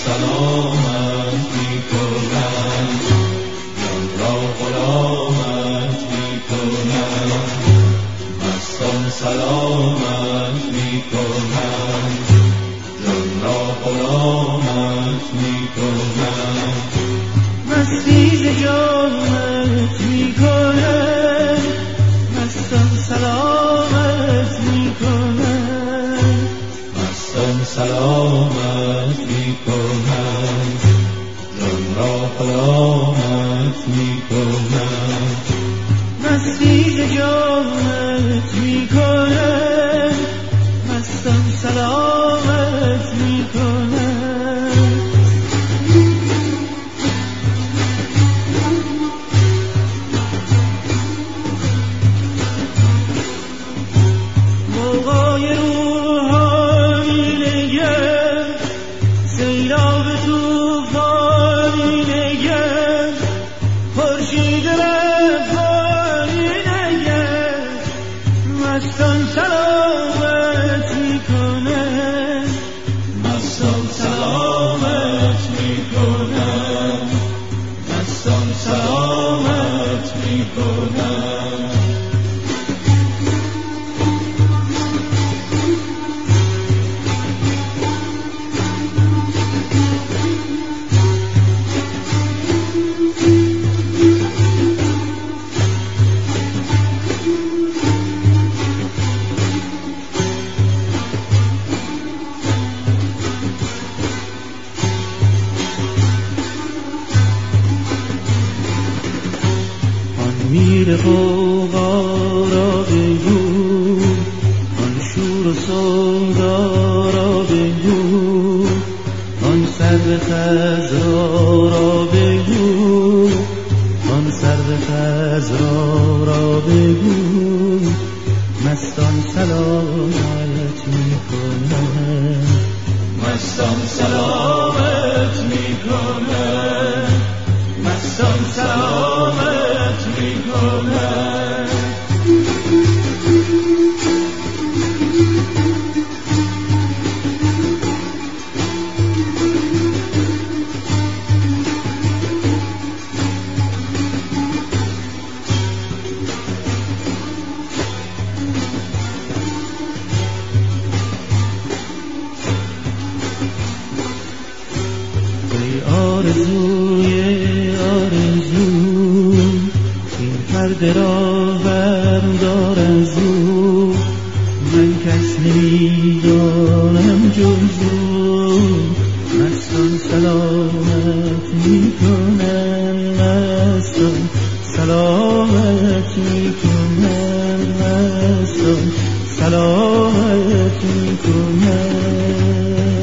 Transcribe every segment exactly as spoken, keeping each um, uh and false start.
سلامت میکنم، جان را غلامت میکنم، مستان سلامت میکنم، جان را غلامت میکنم، مستی ز جامت میکنم، مستان سلامت میکنم، مستان سلامت میکنم، جان را غلامت میکنم، مستی ز جامت میکنم، مستان سلامت میکنم. موقعی روحانی نگر، سیلاب توفانی نگر، خورشید رفانی نگر، مستان سلامت میکنم، مستان سلامت میکنم، مستان سلامت میکنم، میر غوغا را بگو، آن شور و سودا را بگو، آن سرو خضرا را بگو، آن سرو خضرا را بگو، مستان سلامت میکنم، مستان سلامت میکنم، مستان سلامت میکنم، ای آرزوی آرزو، این پرده را بردار از او، من کس نمیدانم جز او، مستان سلامت میکنم، مستان سلامت میکنم، مستان سلامت میکنم.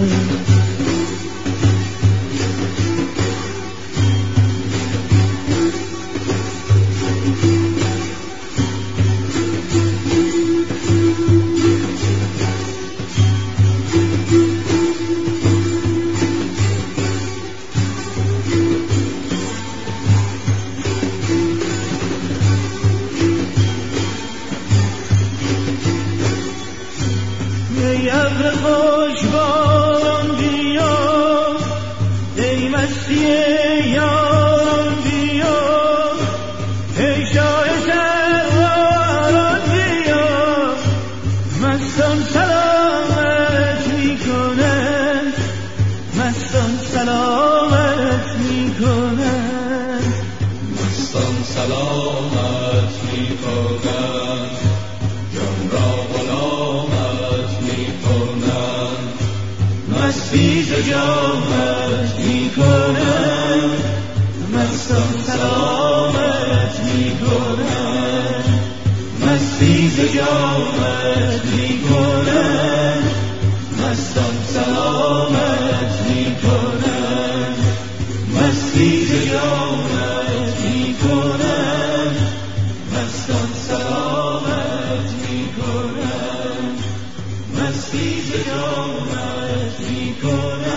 ای ابر خوشباران بیا، ای مستی یاران بیا، ای شاه سرواران بیا، مستان سلامت میکنم، مستان سلامت میکنم، مستان سلامت میکنم، جان را غلامت میکنم، مستی ز جامت میکنم، مستان سلامت میکنم، مستی ز جامت میکنم، مستان سلامت میکنم، مستی ز جامت میکنم، مستان سلامت میکنم، مستی ز جامت میکنم.